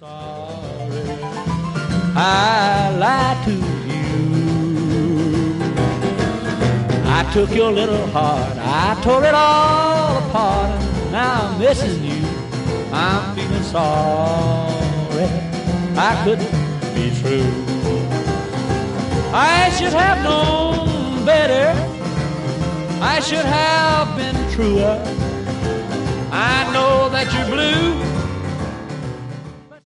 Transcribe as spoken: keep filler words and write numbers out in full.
sorry I lied to you. I took your little heart, I tore it all apart, and now I'm missing you. I'm feeling sorry I couldn't be true. I should have known better, I should have been truer. I know that you're blue